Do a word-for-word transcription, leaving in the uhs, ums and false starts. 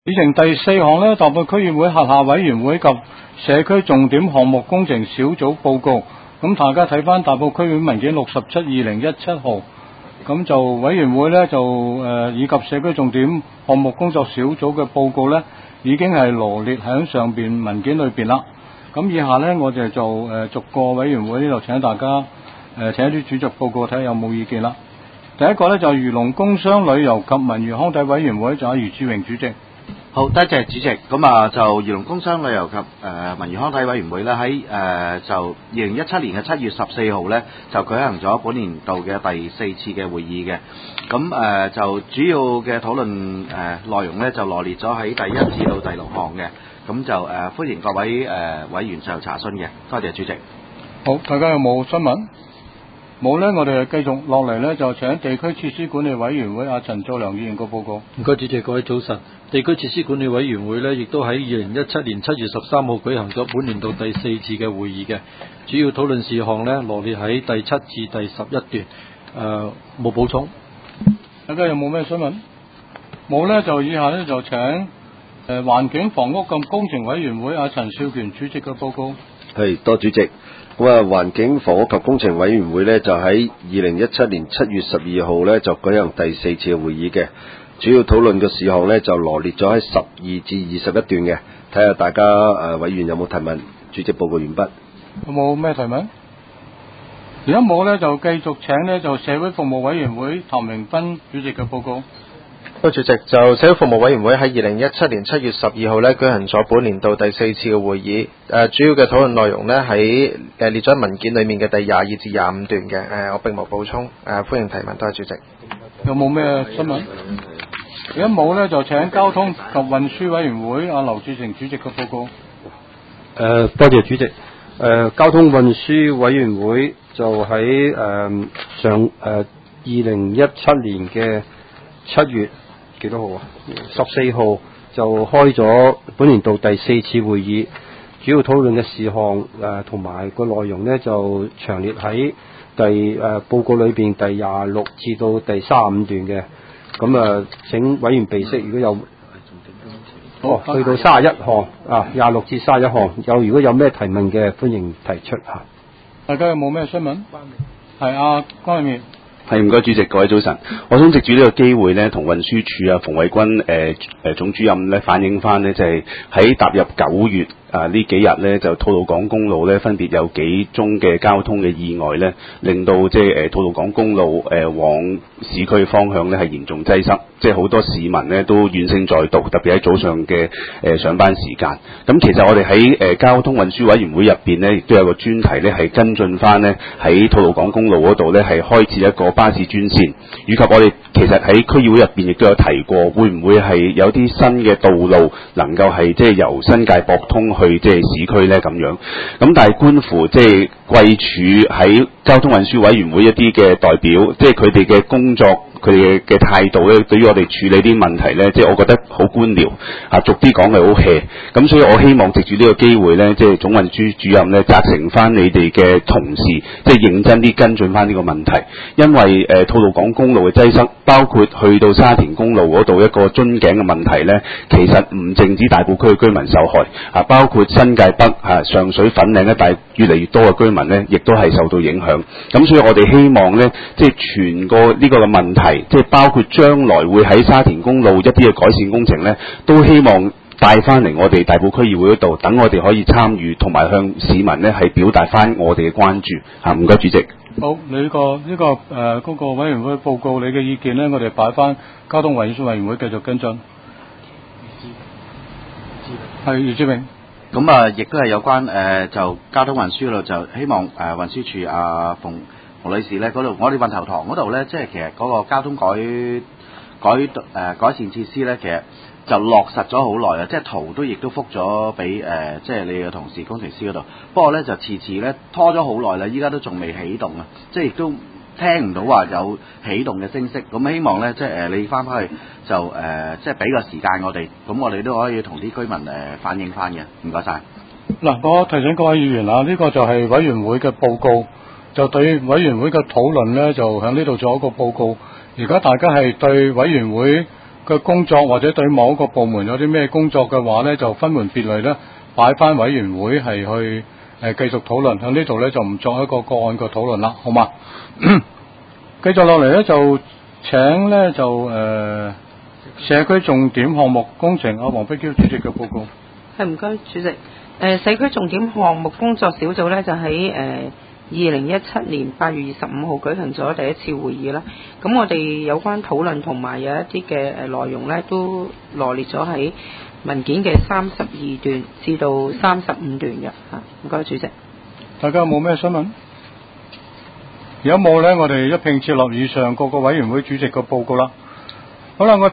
議程第四項呢，大埔區議會轄下委員會及社區重點項目工程小組報告。咁大家睇翻大埔區議會文件六十七二零一七號，咁就委員會呢，就誒、呃、以及社區重點項目工作小組嘅報告呢，已經係羅列喺上邊文件裏邊啦。咁以下呢，我哋就誒、呃、逐個委員會呢度請大家誒、呃、請啲主席報告睇下有冇意見啦。第一個呢，就係漁農工商旅遊及文娛康體委員會，就係余志榮主席。 好，多謝主席。咁啊，就漁農工商旅遊及誒、呃、文娛康體委員會咧，喺誒、呃、就二零一七年嘅七月十四號咧，就舉行咗本年度嘅第四次嘅會議嘅。咁誒、呃、就主要嘅討論誒內容咧，就羅列咗喺第一至到第六項嘅。咁就誒、呃、歡迎各位誒、呃、委員上查詢嘅。多謝主席。 好，大家有冇新聞？冇呢，我哋繼續落嚟呢，就請地區設施管理委員會阿陳祖良議員個報告。 唔該，主席，各位早晨。地區設施管理委員會呢，亦都喺二零一七年七月十三號舉行咗本年度第四次嘅會議嘅。主要討論事項呢，羅列喺第七至第十一段。誒、呃，冇補充。 大家有冇咩新聞？冇呢，就以下呢，就請誒環境房屋及工程委員會阿陳少權主席嘅報告。 係，多主席。咁啊，環境房屋及工程委員會呢，就喺二零一七年七月十二號呢，就舉行第四次嘅會議嘅。主要討論嘅事項呢，就羅列咗喺十二至二十一段嘅。睇下大家誒、呃、委員有冇提問？主席報告完畢。 有冇咩提問？如果冇呢，就繼續請呢，就社會服務委員會譚榮斌主席嘅報告。 多謝主席，就社會服務委員會喺二零一七年七月十二號咧舉行咗本年度第四次嘅會議。誒、呃，主要嘅討論內容呢，喺誒列咗文件裏面嘅第廿二至廿五段嘅。誒、呃，我並冇補充。誒、呃，歡迎提問，多謝主席。 有冇咩新聞？如果冇呢，就請交通及運輸委員會阿劉志成主席嘅報告。 誒、呃，多謝主席。誒、呃，交通運輸委員會就喺誒、呃、上誒二零一七年嘅七月幾多號啊？十四號就開咗本年度第四次會議，主要討論嘅事項誒同埋個內容呢，就詳列喺第誒、呃、報告裏邊第廿六至到第三十五段嘅。咁啊，請委員備悉，如果有哦去到三十一項啊，廿六至三十一項，有如果有咩提問嘅，歡迎提出嚇。 大家有冇咩新聞？係啊，關永業。 係，唔該主席，各位早晨。我想藉住呢個機會呢，同運輸署啊馮偉君誒誒總主任咧反映翻呢，就係、是、喺踏入九月啊呢幾日呢，就吐露港公路呢，分別有幾宗嘅交通嘅意外呢，令到即係誒吐露港公路誒、呃、往市區方向呢係嚴重擠塞，即係好多市民呢都怨聲載道，特別喺早上嘅誒、呃、上班時間。咁其實我哋喺誒交通運輸委員會入邊呢，亦都有個專題呢，係跟進翻呢喺吐露港公路嗰度呢，係開設一個巴士專線，以及我哋其實喺區議會入邊亦都有提過，會唔會係有啲新嘅道路能夠係即係由新界駁通去即係市區呢？咁樣？咁但係觀乎即係貴署喺交通運輸委員會一啲嘅代表，即係佢哋嘅工作，佢哋嘅態度咧，對於我哋處理啲問題咧，即係我覺得好官僚啊，逐啲講係好 hea。咁所以我希望藉住呢個機會咧，即係總運輸主任咧，責成翻你哋嘅同事，即係認真啲跟進翻呢個問題。因為誒吐露港公路嘅擠塞，包括去到沙田公路嗰度一個樽頸嘅問題咧，其實唔淨止大埔區嘅居民受害啊，包括新界北啊、上水粉嶺一帶越嚟越多嘅居民咧，亦都係受到影響。咁所以我哋希望咧，即係全個呢個嘅問題，即係包括將來會喺沙田公路一啲嘅改善工程咧，都希望帶翻嚟我哋大埔區議會嗰度，等我哋可以參與，同埋向市民咧係表達翻我哋嘅關注。嚇，唔該主席。 好，你呢、這個呢、這個誒嗰、呃那個委員會報告你嘅意見咧，我哋擺翻交通運輸委員會繼續跟進。係余志榮。 咁啊，亦都係有關誒、呃、就交通運輸嗰度，就希望誒、呃、運輸署阿馮馮女士咧嗰度，我哋運頭塘嗰度咧，即係其實嗰個交通改改誒、呃、改善設施咧，其實就落實咗好耐啊！即係圖都亦都覆咗俾誒，即係你嘅同事工程師嗰度。不過咧就遲遲咧拖咗好耐啦，依家都仲未起動啊！即係亦都聽唔到話有起動嘅聲息。咁希望咧，即係誒、呃、你翻返去就誒、呃，即係俾個時間我哋，咁我哋都可以同啲居民誒、呃、反映翻嘅。唔該晒。 嗱，我提醒各位議員啊，呢、這個就係委員會嘅報告，就對委員會嘅討論咧，就喺呢度做一個報告。而家大家係對委員會嘅工作或者對某一個部門有啲咩工作嘅話咧，就分門別類咧擺翻委員會係去誒、呃、繼續討論。喺呢度咧就唔作一個個案嘅討論啦，好嘛？繼續落嚟咧就請咧就誒、呃、社區重點項目工程阿黃碧嬌主席嘅報告。 係，唔該主席。誒、呃、社區重點項目工作小組咧就喺誒二零一七年八月二十五號舉行咗第一次會議啦。咁我哋有關討論同埋有一啲嘅誒內容咧，都羅列咗喺文件嘅三十二段至到三十五段嘅嚇。唔該主席。 大家有冇咩新聞？有冇咧？我哋一併接落以上各個委員會主席嘅報告啦。好啦，我。